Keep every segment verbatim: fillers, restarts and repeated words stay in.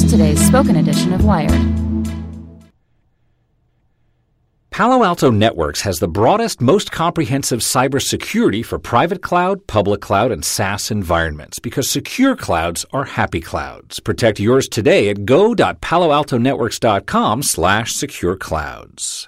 Here's today's spoken edition of Wired. Palo Alto Networks has the broadest, most comprehensive cybersecurity for private cloud, public cloud, and SaaS environments because secure clouds are happy clouds. Protect yours today at go.paloaltonetworks.com slash secure clouds.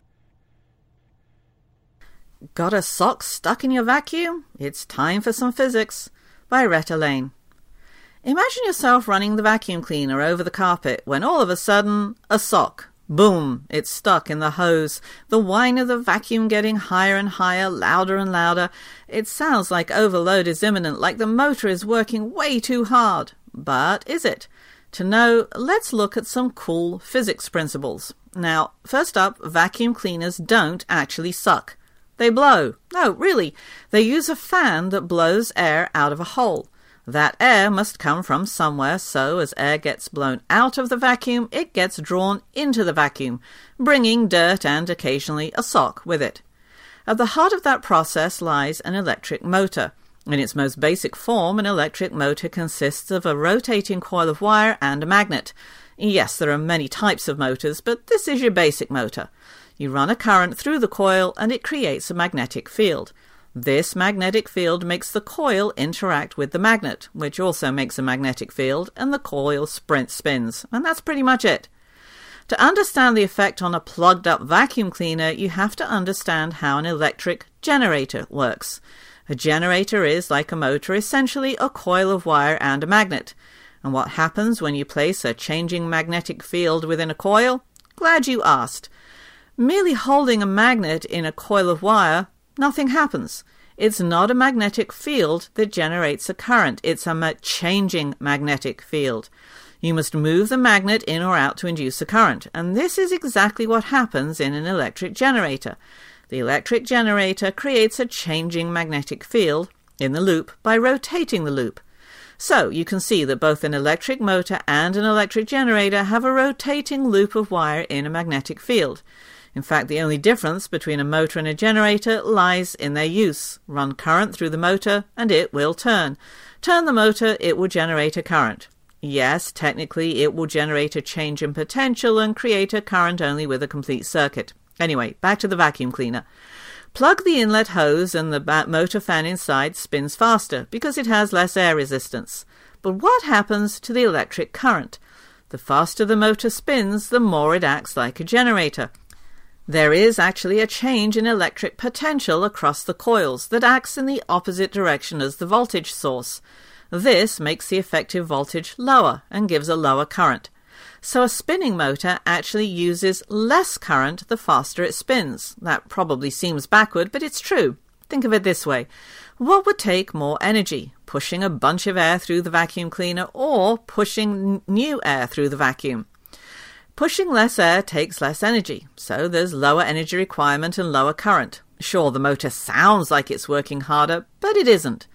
Got a sock stuck in your vacuum? It's time for some physics. By Retta Lane. Imagine yourself running the vacuum cleaner over the carpet when all of a sudden, a sock. Boom! It's stuck in the hose. The whine of the vacuum getting higher and higher, louder and louder. It sounds like overload is imminent, like the motor is working way too hard. But is it? To know, let's look at some cool physics principles. Now, first up, vacuum cleaners don't actually suck. They blow. No, really. They use a fan that blows air out of a hole. That air must come from somewhere, so as air gets blown out of the vacuum, it gets drawn into the vacuum, bringing dirt and occasionally a sock with it. At the heart of that process lies an electric motor. In its most basic form, an electric motor consists of a rotating coil of wire and a magnet. Yes, there are many types of motors, but this is your basic motor. You run a current through the coil and it creates a magnetic field. This magnetic field makes the coil interact with the magnet, which also makes a magnetic field, and the coil sprint spins. And that's pretty much it. To understand the effect on a plugged-up vacuum cleaner, you have to understand how an electric generator works. A generator is, like a motor, essentially a coil of wire and a magnet. And what happens when you place a changing magnetic field within a coil? Glad you asked. Merely holding a magnet in a coil of wire, nothing happens. It's not a magnetic field that generates a current. It's a ma- changing magnetic field. You must move the magnet in or out to induce a current. And this is exactly what happens in an electric generator. The electric generator creates a changing magnetic field in the loop by rotating the loop. So you can see that both an electric motor and an electric generator have a rotating loop of wire in a magnetic field. In fact, the only difference between a motor and a generator lies in their use. Run current through the motor and it will turn. Turn the motor, it will generate a current. Yes, technically it will generate a change in potential and create a current only with a complete circuit. Anyway, back to the vacuum cleaner. Plug the inlet hose and the motor fan inside spins faster because it has less air resistance. But what happens to the electric current? The faster the motor spins, the more it acts like a generator. There is actually a change in electric potential across the coils that acts in the opposite direction as the voltage source. This makes the effective voltage lower and gives a lower current. So a spinning motor actually uses less current the faster it spins. That probably seems backward, but it's true. Think of it this way. What would take more energy? Pushing a bunch of air through the vacuum cleaner or pushing new air through the vacuum? Pushing less air takes less energy, so there's lower energy requirement and lower current. Sure, the motor sounds like it's working harder, but it isn't.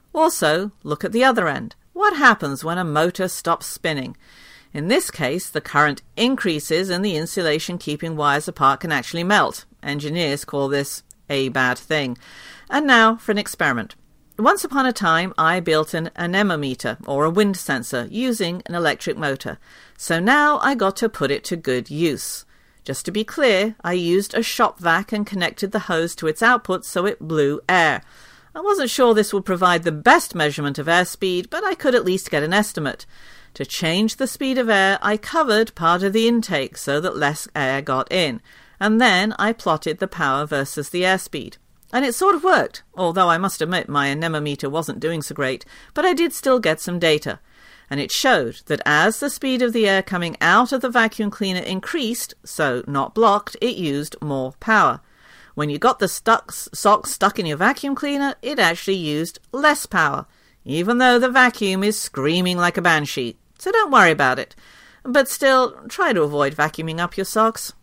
Also, look at the other end. What happens when a motor stops spinning? In this case, the current increases and the insulation keeping wires apart can actually melt. Engineers call this a bad thing. And now for an experiment. Once upon a time, I built an anemometer, or a wind sensor, using an electric motor. So now I got to put it to good use. Just to be clear, I used a shop vac and connected the hose to its output so it blew air. I wasn't sure this would provide the best measurement of airspeed, but I could at least get an estimate. To change the speed of air, I covered part of the intake so that less air got in, and then I plotted the power versus the airspeed. And it sort of worked, although I must admit my anemometer wasn't doing so great, but I did still get some data. And it showed that as the speed of the air coming out of the vacuum cleaner increased, so not blocked, it used more power. When you got the stuck, sock stuck in your vacuum cleaner, it actually used less power, even though the vacuum is screaming like a banshee. So don't worry about it. But still, try to avoid vacuuming up your socks.